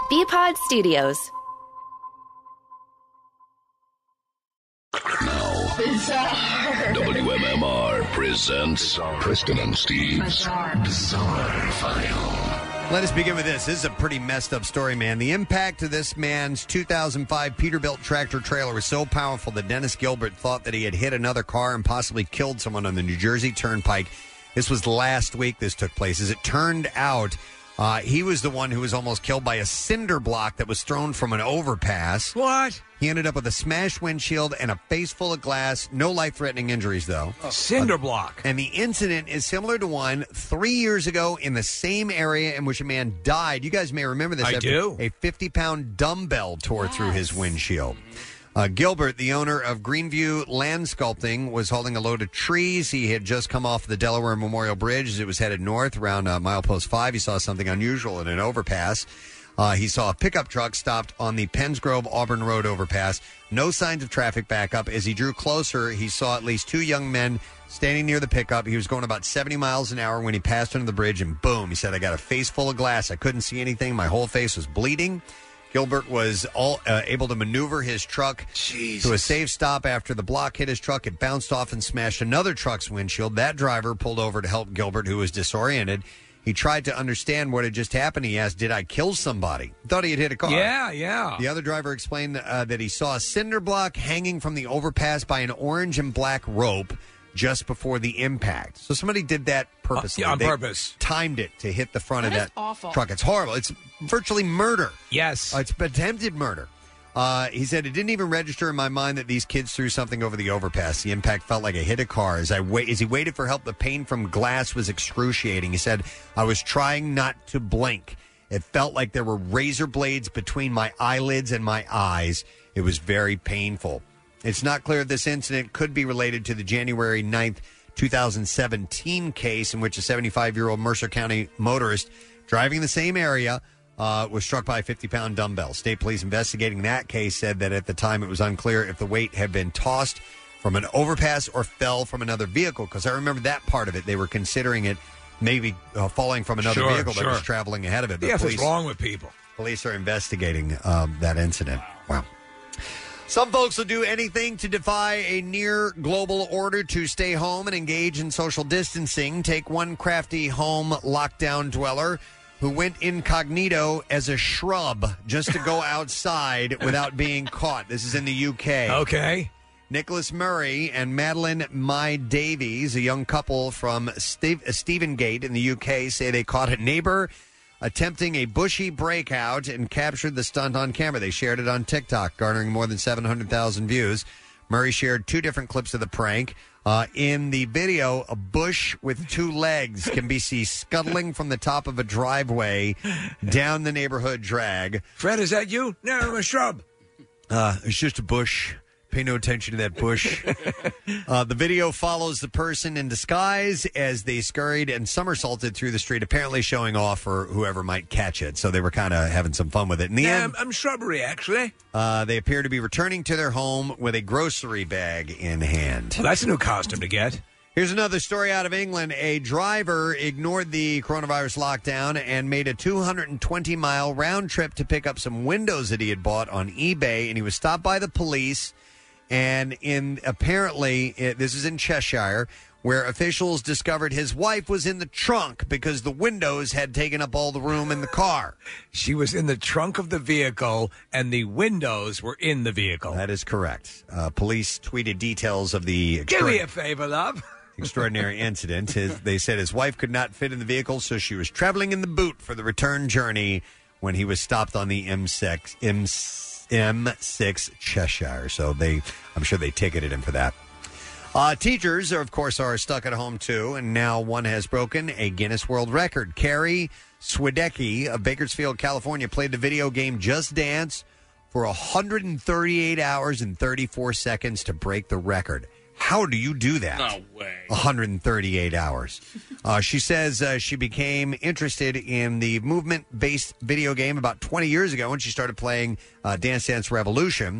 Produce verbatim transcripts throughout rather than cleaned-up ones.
B-Pod Studios. Bizarre. W M M R presents Preston and Steve's Bizarre, Bizarre File. Let us begin with this. This is a pretty messed up story, man. The impact of this man's two thousand five Peterbilt tractor trailer was so powerful that Dennis Gilbert thought that he had hit another car and possibly killed someone on the New Jersey Turnpike. This was last week this took place. As it turned out, uh, he was the one who was almost killed by a cinder block that was thrown from an overpass. What? He ended up with a smashed windshield and a face full of glass. No life-threatening injuries, though. A cinder block. Uh, and the incident is similar to one three years ago in the same area in which a man died. You guys may remember this. I after do. A fifty-pound dumbbell tore yes. through his windshield. Uh, Gilbert, the owner of Greenview Land Sculpting, was holding a load of trees. He had just come off the Delaware Memorial Bridge as it was headed north around uh, milepost five. He saw something unusual in an overpass. Uh, he saw a pickup truck stopped on the Penns Grove Auburn Road overpass. No signs of traffic backup. As he drew closer, he saw at least two young men standing near the pickup. He was going about seventy miles an hour when he passed under the bridge, and boom, he said, I got a face full of glass. I couldn't see anything. My whole face was bleeding. Gilbert was all uh, able to maneuver his truck Jesus. to a safe stop after the block hit his truck. It bounced off and smashed another truck's windshield. That driver pulled over to help Gilbert, who was disoriented. He tried to understand what had just happened. He asked, did I kill somebody? Thought he had hit a car. Yeah, yeah. The other driver explained uh, that he saw a cinder block hanging from the overpass by an orange and black rope just before the impact. So somebody did that purposely. Uh, yeah, on they purpose. Timed it to hit the front That of is that awful. truck. It's horrible. It's virtually murder. Yes. Uh, it's attempted murder. Uh, he said, it didn't even register in my mind that these kids threw something over the overpass. The impact felt like I hit a car. As I wait, as he waited for help, the pain from glass was excruciating. He said, I was trying not to blink. It felt like there were razor blades between my eyelids and my eyes. It was very painful. It's not clear if this incident could be related to the January ninth, two thousand seventeen case in which a seventy-five-year-old Mercer County motorist driving the same area uh, was struck by a fifty-pound dumbbell. State police investigating that case said that at the time it was unclear if the weight had been tossed from an overpass or fell from another vehicle, because I remember that part of it. They were considering it maybe uh, falling from another Sure, vehicle sure. that was traveling ahead of it. But Yeah, police, what's wrong with people? Police are investigating um, that incident. Wow. Some folks will do anything to defy a near global order to stay home and engage in social distancing. Take one crafty home lockdown dweller who went incognito as a shrub just to go outside without being caught. This is in the U K. Okay. Nicholas Murray and Madeline Mai Davies, a young couple from Steve, uh, Stephen Gate in the U K, say they caught a neighbor attempting a bushy breakout and captured the stunt on camera. They shared it on TikTok, garnering more than seven hundred thousand views. Murray shared two different clips of the prank. Uh, in the video, a bush with two legs can be seen scuttling from the top of a driveway down the neighborhood drag. Fred, is that you? No, I'm a shrub. Uh, it's just a bush. Pay no attention to that bush. uh, the video follows the person in disguise as they scurried and somersaulted through the street, apparently showing off for whoever might catch it. So they were kind of having some fun with it. In the Yeah, end, I'm, I'm shrubbery, actually. uh, they appear to be returning to their home with a grocery bag in hand. Well, that's a new costume to get. Here's another story out of England. A driver ignored the coronavirus lockdown and made a two hundred twenty mile round trip to pick up some windows that he had bought on eBay, and he was stopped by the police. And in apparently, it, this is in Cheshire, where officials discovered his wife was in the trunk because the windows had taken up all the room in the car. She was in the trunk of the vehicle, and the windows were in the vehicle. That is correct. Uh, police tweeted details of the Do me a favor, love. extraordinary incident. His, they said his wife could not fit in the vehicle, so she was traveling in the boot for the return journey when he was stopped on the M six, M six Cheshire. So they, I'm sure they ticketed him for that. Uh, teachers, are, of course, are stuck at home, too, and now one has broken a Guinness World Record. Carrie Swidecki of Bakersfield, California, played the video game Just Dance for one hundred thirty-eight hours and thirty-four seconds to break the record. How do you do that? No way. one hundred thirty-eight hours. Uh, she says uh, she became interested in the movement-based video game about twenty years ago when she started playing uh, Dance Dance Revolution.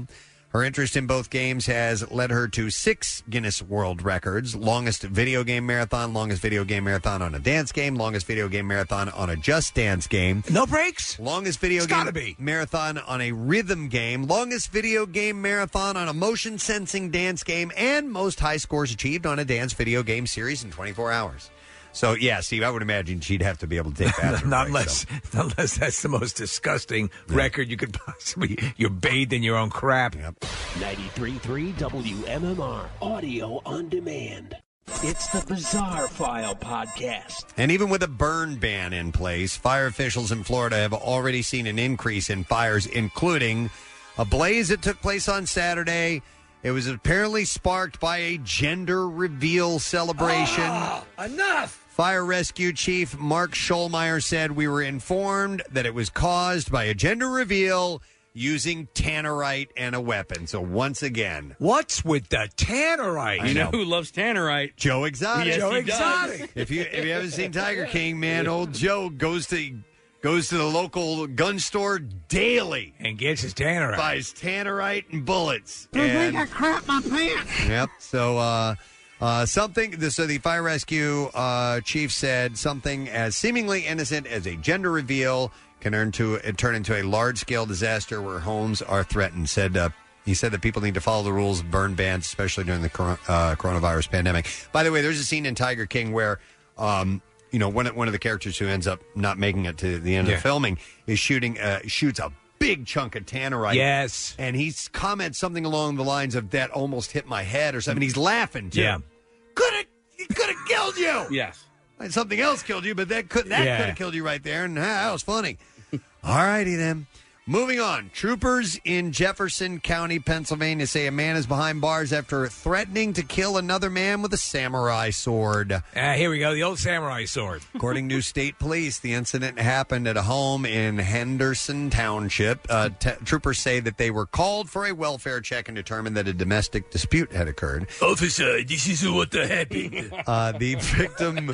Her interest in both games has led her to six Guinness World Records: longest video game marathon, longest video game marathon on a dance game, longest video game marathon on a Just Dance game. No breaks? Longest video It's game gotta be. marathon on a rhythm game, longest video game marathon on a motion sensing dance game, and most high scores achieved on a dance video game series in twenty-four hours. So, yeah, Steve, I would imagine she'd have to be able to take bathroom not breaks, unless, not unless that's the most disgusting yeah. record you could possibly. You're bathed in your own crap. Yep. ninety-three point three W M M R Audio on Demand. It's the Bizarre File Podcast. And even with a burn ban in place, fire officials in Florida have already seen an increase in fires, including a blaze that took place on Saturday. It was apparently sparked by a gender reveal celebration. Oh, enough! Fire Rescue Chief Mark Scholmeyer said, "We were informed that it was caused by a gender reveal using tannerite and a weapon." So once again, what's with the tannerite? You know who loves tannerite? Joe Exotic. Yes, Joe he Exotic. does. If you if you haven't seen Tiger King, man, old Joe goes to goes to the local gun store daily and gets his tannerite, buys tannerite and bullets. I And, think I crap my pants. yep. So uh, uh, something. So the fire rescue uh, chief said something as seemingly innocent as a gender reveal can earn to it turn into a large scale disaster where homes are threatened. Said. Uh, He said that people need to follow the rules of burn bans, especially during the cor- uh, coronavirus pandemic. By the way, there's a scene in Tiger King where, um, you know, one of, one of the characters who ends up not making it to the end Yeah. of the filming is shooting, uh, shoots a big chunk of tannerite. Yes. And he comments something along the lines of, "That almost hit my head," or something. He's laughing, too. Yeah. Could have, it could have killed you. Yes. And something else killed you, but that could that Yeah. could have killed you right there, and ah, that was funny. All righty then. Moving on, troopers in Jefferson County, Pennsylvania say a man is behind bars after threatening to kill another man with a samurai sword. Uh, here we go, the old samurai sword. According to state police, the incident happened at a home in Henderson Township. Uh, t- troopers say that they were called for a welfare check and determined that a domestic dispute had occurred. Officer, this is what happened. Uh, the victim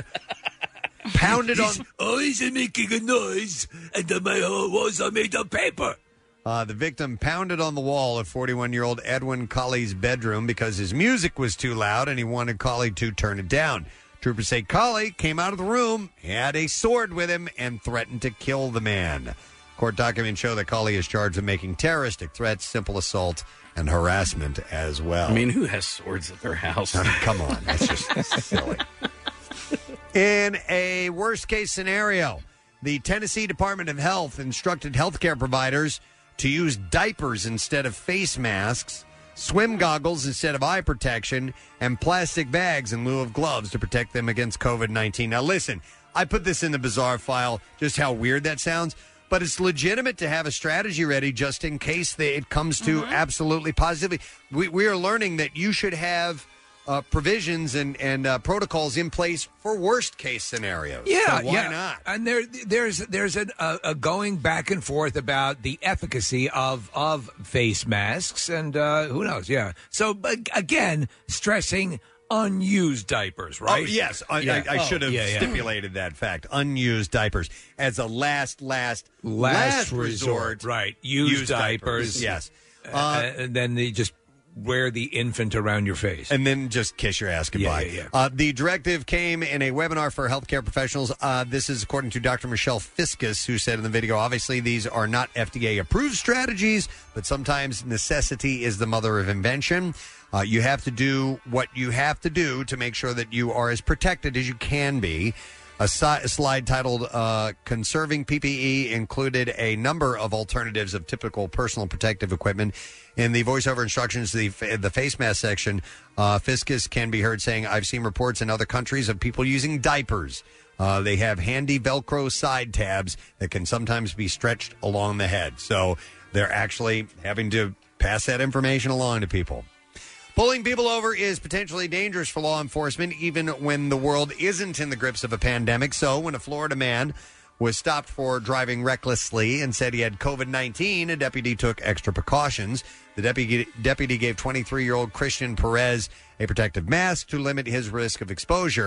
pounded on... Always making a noise, and my walls are made of paper. Uh, the victim pounded on the wall of forty-one-year-old Edwin Colley's bedroom because his music was too loud and he wanted Colley to turn it down. Troopers say Colley came out of the room, had a sword with him, and threatened to kill the man. Court documents show that Colley is charged with making terroristic threats, simple assault, and harassment as well. I mean, who has swords at their house? I mean, come on. That's just silly. In a worst-case scenario, the Tennessee Department of Health instructed healthcare providers to use diapers instead of face masks, swim goggles instead of eye protection, and plastic bags in lieu of gloves to protect them against covid nineteen. Now, listen, I put this in the bizarre file, just how weird that sounds, but it's legitimate to have a strategy ready just in case they, it comes to mm-hmm. absolutely positively. We, we are learning that you should have Uh, provisions and and uh, protocols in place for worst case scenarios. Yeah, so why yeah. not? And there, there's there's a, a, a going back and forth about the efficacy of of face masks, and uh, who knows? Yeah. So but again, stressing unused diapers, right? Oh, yes, I, Yeah. I, I Oh, should have yeah, yeah. stipulated that fact. Unused diapers as a last, last, Last, resort. resort, right? Used, Used diapers. Yes. Uh, Uh, and then they just wear the infant around your face. And then just kiss your ass goodbye. Yeah, yeah, yeah. Uh, the directive came in a webinar for healthcare professionals. Uh, this is according to Doctor Michelle Fiscus, who said in the video, obviously these are not F D A-approved strategies, but sometimes necessity is the mother of invention. Uh, you have to do what you have to do to make sure that you are as protected as you can be. A, si- a slide titled uh, Conserving P P E included a number of alternatives of typical personal protective equipment. In the voiceover instructions, the the face mask section, uh, Fiscus can be heard saying, I've seen reports in other countries of people using diapers. Uh, they have handy Velcro side tabs that can sometimes be stretched along the head. So they're actually having to pass that information along to people. Pulling people over is potentially dangerous for law enforcement, even when the world isn't in the grips of a pandemic. So when a Florida man was stopped for driving recklessly and said he had covid nineteen, a deputy took extra precautions. The deputy, deputy gave twenty-three-year-old Christian Perez a protective mask to limit his risk of exposure.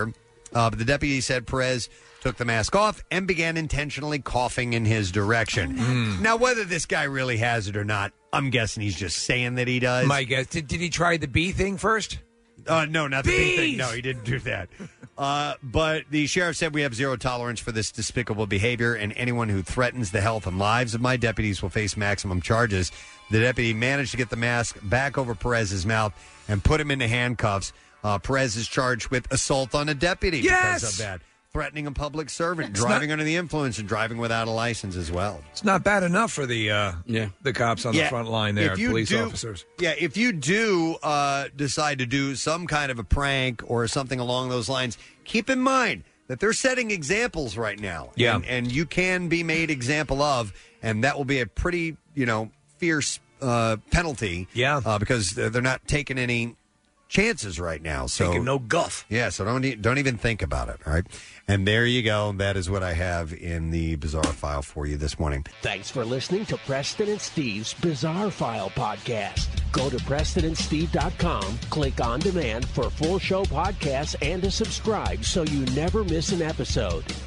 Uh, but the deputy said Perez took the mask off and began intentionally coughing in his direction. Mm. Now, whether this guy really has it or not, I'm guessing he's just saying that he does. My guess. Did, did he try the bee thing first? Uh, no, not the bee thing. Bees! No, he didn't do that. Uh, but the sheriff said we have zero tolerance for this despicable behavior, and anyone who threatens the health and lives of my deputies will face maximum charges. The deputy managed to get the mask back over Perez's mouth and put him into handcuffs. Uh, Perez is charged with assault on a deputy Yes! because of that. Threatening a public servant, It's driving not- under the influence, and driving without a license as well. It's not bad enough for the uh, Yeah. the cops on Yeah, the front line there, if you police do- officers. Yeah, if you do uh, decide to do some kind of a prank or something along those lines, keep in mind that they're setting examples right now. Yeah. And, and you can be made example of, and that will be a pretty, you know, fierce uh, penalty. Yeah. Uh, because they're they're not taking any chances right now. So Taking no guff. Yeah, so don't e- don't even think about it, all right? And there you go. That is what I have in the Bizarre File for you this morning. Thanks for listening to Preston and Steve's Bizarre File podcast. Go to preston and steve dot com, click on demand for full show podcasts and to subscribe so you never miss an episode.